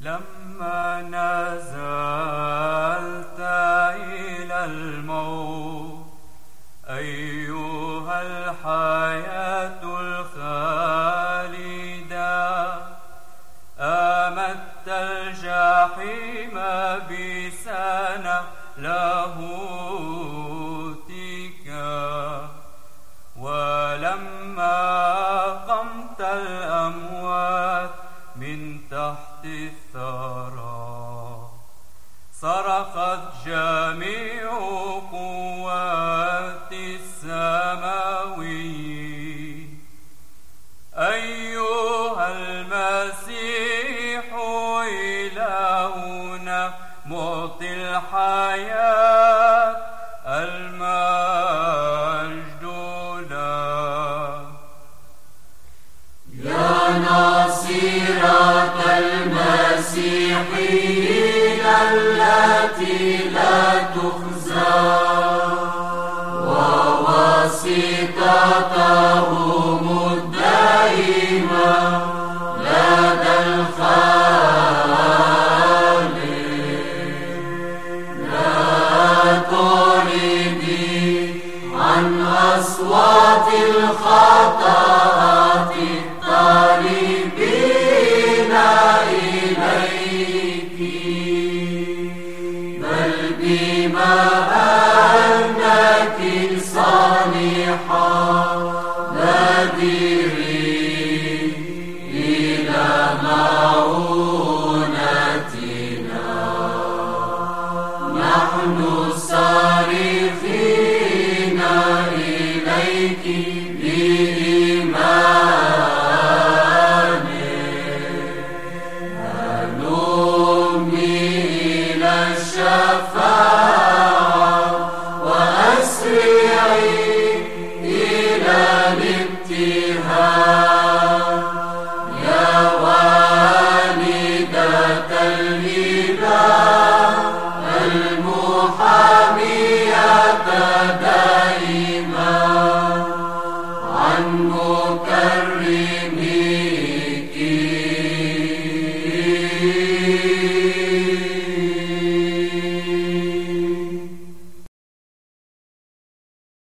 لما نزلت إلى الموت أيها الحياة الخالدة، أمت الجحيم بسنة لاهوتك، ولما قمت الأموات من تحت الثرى صرخت جميع قوات السماويين: أيها المسيح إلهنا معطي الحياة، المجد لك. يا ناصرة المسيحيين التي لا تخزى، وواسطتهم الدائمة لدى الخالق، لا تعرضي عن أصوات الخطاة الطالبين إليك، بل بما أنك صالحة بادري إلى معونتنا، نحن صارخين إليك بإيمان، هلمي إلى الشفاعة وأسرعي إلى الابتهاج.